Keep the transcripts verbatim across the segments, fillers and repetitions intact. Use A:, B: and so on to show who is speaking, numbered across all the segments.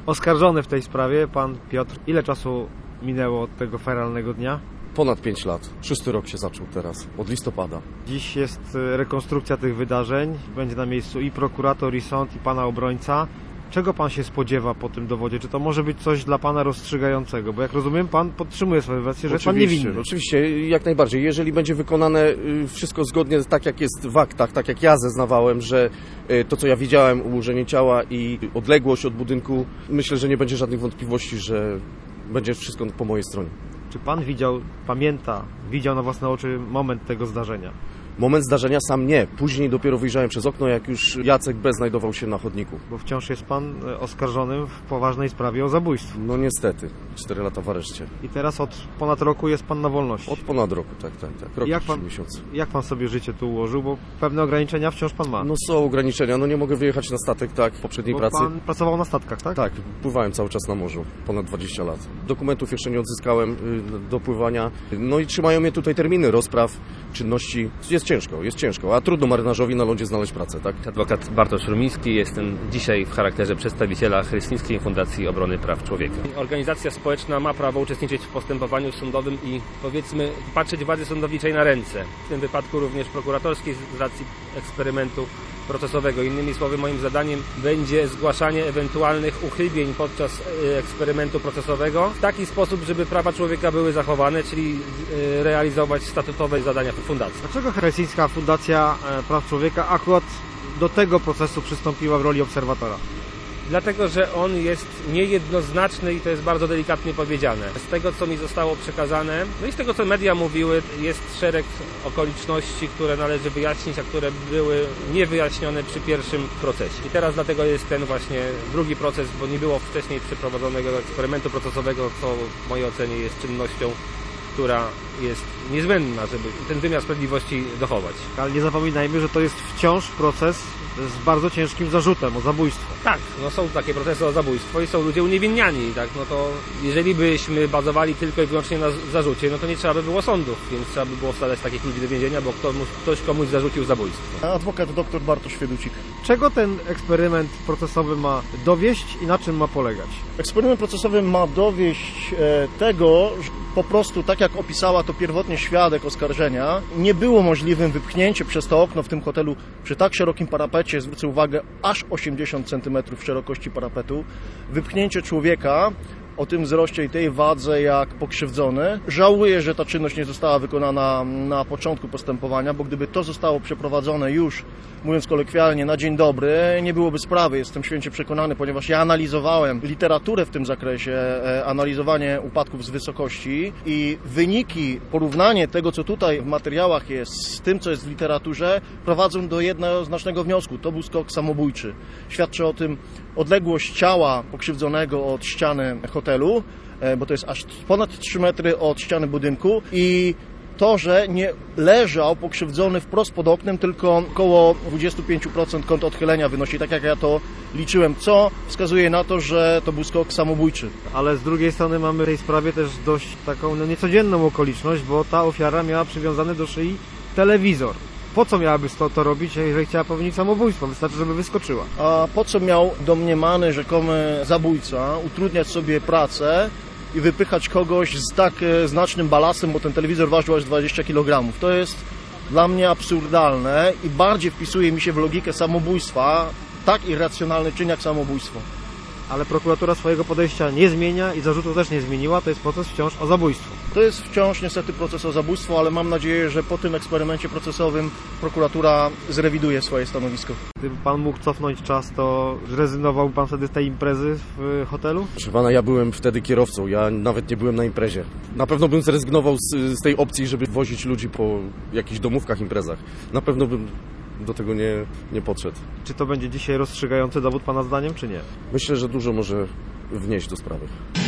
A: Oskarżony w tej sprawie, pan Piotr, ile czasu minęło od tego feralnego dnia?
B: Ponad pięć lat. Szósty rok się zaczął teraz, od listopada.
A: Dziś jest rekonstrukcja tych wydarzeń. Będzie na miejscu i prokurator, i sąd, i pana obrońca. Czego pan się spodziewa po tym dowodzie? Czy to może być coś dla pana rozstrzygającego? Bo jak rozumiem, pan podtrzymuje swoją wersję, że jest pan niewinny.
B: Oczywiście, jak najbardziej. Jeżeli będzie wykonane wszystko zgodnie tak, jak jest w aktach, tak jak ja zeznawałem, że to, co ja widziałem, ułożenie ciała i odległość od budynku, myślę, że nie będzie żadnych wątpliwości, że będzie wszystko po mojej stronie.
A: Czy pan widział, pamięta, widział na własne oczy moment tego zdarzenia?
B: Moment zdarzenia sam nie. Później dopiero wyjrzałem przez okno, jak już Jacek B. znajdował się na chodniku.
A: Bo wciąż jest pan oskarżonym w poważnej sprawie o zabójstwo.
B: No niestety. Cztery lata w areszcie.
A: I teraz od ponad roku jest pan na wolności.
B: Od ponad roku, tak, tak, tak. Rok
A: jak
B: i
A: pan,
B: miesiące.
A: Jak pan sobie życie tu ułożył? Bo pewne ograniczenia wciąż pan ma.
B: No są ograniczenia. No nie mogę wyjechać na statek, tak, w poprzedniej
A: Bo
B: pracy.
A: pan pracował na statkach, tak?
B: Tak, pływałem cały czas na morzu. Ponad dwadzieścia lat. Dokumentów jeszcze nie odzyskałem do pływania. No i trzymają mnie tutaj terminy rozpraw, czynności. Jest ciężko, jest ciężko. A trudno marynarzowi na lądzie znaleźć pracę, tak?
C: Adwokat Bartosz Rumiński, jestem dzisiaj w charakterze przedstawiciela Helsińskiej Fundacji Obrony Praw Człowieka. Organizacja społeczna ma prawo uczestniczyć w postępowaniu sądowym i, powiedzmy, patrzeć władzy sądowniczej na ręce. W tym wypadku również prokuratorskiej z racji eksperymentu procesowego. Innymi słowy, moim zadaniem będzie zgłaszanie ewentualnych uchybień podczas eksperymentu procesowego w taki sposób, żeby prawa człowieka były zachowane, czyli realizować statutowe zadania fundacji.
A: Dlaczego Helsińska Fundacja Praw Człowieka akurat do tego procesu przystąpiła w roli obserwatora?
C: Dlatego, że on jest niejednoznaczny i to jest bardzo delikatnie powiedziane. Z tego, co mi zostało przekazane, no i z tego, co media mówiły, jest szereg okoliczności, które należy wyjaśnić, a które były niewyjaśnione przy pierwszym procesie. I teraz dlatego jest ten właśnie drugi proces, bo nie było wcześniej przeprowadzonego eksperymentu procesowego, co w mojej ocenie jest czynnością, która jest niezbędna, żeby ten wymiar sprawiedliwości dochować.
A: Ale nie zapominajmy, że to jest wciąż proces z bardzo ciężkim zarzutem o zabójstwo.
C: Tak, no są takie procesy o zabójstwo i są ludzie uniewinniani, tak, no to jeżeli byśmy bazowali tylko i wyłącznie na zarzucie, no to nie trzeba by było sądów, więc trzeba by było wsadzać takich ludzi do więzienia, bo ktoś, ktoś komuś zarzucił zabójstwo.
D: Adwokat dr Bartosz Wieducik.
A: Czego ten eksperyment procesowy ma dowieść i na czym ma polegać?
D: Eksperyment procesowy ma dowieść e, tego, że po prostu, tak jak opisała to pierwotnie świadek oskarżenia, nie było możliwym wypchnięcie przez to okno w tym hotelu przy tak szerokim parapecie, zwrócę uwagę, aż osiemdziesiąt centymetrów szerokości parapetu, wypchnięcie człowieka o tym wzroście i tej wadze jak pokrzywdzony. Żałuję, że ta czynność nie została wykonana na początku postępowania, bo gdyby to zostało przeprowadzone już, mówiąc kolokwialnie, na dzień dobry, nie byłoby sprawy. Jestem święcie przekonany, ponieważ ja analizowałem literaturę w tym zakresie, analizowanie upadków z wysokości i wyniki, porównanie tego, co tutaj w materiałach jest, z tym, co jest w literaturze, prowadzą do jednoznacznego wniosku. To był skok samobójczy. Świadczy o tym odległość ciała pokrzywdzonego od ściany hotelu, bo to jest aż ponad trzy metry od ściany budynku i to, że nie leżał pokrzywdzony wprost pod oknem, tylko około dwadzieścia pięć procent kąt odchylenia wynosi, tak jak ja to liczyłem, co wskazuje na to, że to był skok samobójczy.
A: Ale z drugiej strony mamy w tej sprawie też dość taką no, niecodzienną okoliczność, bo ta ofiara miała przywiązany do szyi telewizor. Po co miałaby to, to robić, jeżeli chciała popełnić samobójstwo? Wystarczy, żeby wyskoczyła.
D: A po co miał domniemany, rzekomy zabójca utrudniać sobie pracę i wypychać kogoś z tak znacznym balastem, bo ten telewizor ważył aż dwadzieścia kilogramów. To jest dla mnie absurdalne i bardziej wpisuje mi się w logikę samobójstwa tak irracjonalny czyn jak samobójstwo.
A: Ale prokuratura swojego podejścia nie zmienia i zarzutu też nie zmieniła, to jest proces wciąż o zabójstwo.
D: To jest wciąż niestety proces o zabójstwo, ale mam nadzieję, że po tym eksperymencie procesowym prokuratura zrewiduje swoje stanowisko.
A: Gdyby pan mógł cofnąć czas, to zrezygnowałby pan wtedy z tej imprezy w hotelu?
B: Proszę pana, ja byłem wtedy kierowcą, ja nawet nie byłem na imprezie. Na pewno bym zrezygnował z, z tej opcji, żeby wozić ludzi po jakichś domówkach, imprezach. Na pewno bym do tego nie, nie podszedł.
A: Czy to będzie dzisiaj rozstrzygający dowód pana zdaniem, czy nie?
B: Myślę, że dużo może wnieść do sprawy.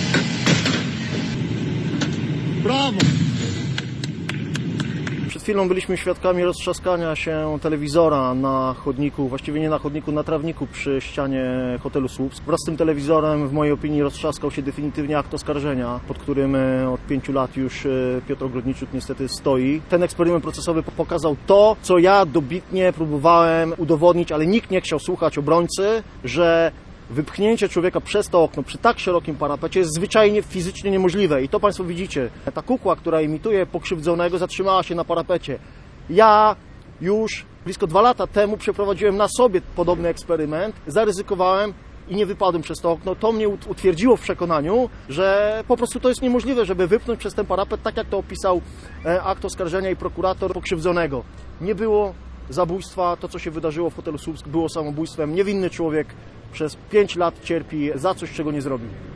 D: Brawo! Przed chwilą byliśmy świadkami roztrzaskania się telewizora na chodniku, właściwie nie na chodniku, na trawniku przy ścianie hotelu Słupsk. Wraz z tym telewizorem, w mojej opinii, roztrzaskał się definitywnie akt oskarżenia, pod którym od pięciu lat już Piotr Ogrodniczuk niestety stoi. Ten eksperyment procesowy pokazał to, co ja dobitnie próbowałem udowodnić, ale nikt nie chciał słuchać obrońcy, że wypchnięcie człowieka przez to okno przy tak szerokim parapecie jest zwyczajnie fizycznie niemożliwe. I to Państwo widzicie. Ta kukła, która imituje pokrzywdzonego, zatrzymała się na parapecie. Ja już blisko dwa lata temu przeprowadziłem na sobie podobny eksperyment, zaryzykowałem i nie wypadłem przez to okno. To mnie utwierdziło w przekonaniu, że po prostu to jest niemożliwe, żeby wypchnąć przez ten parapet, tak jak to opisał akt oskarżenia i prokurator pokrzywdzonego. Nie było zabójstwa, to co się wydarzyło w hotelu Słupsk było samobójstwem. Niewinny człowiek przez pięć lat cierpi za coś, czego nie zrobił.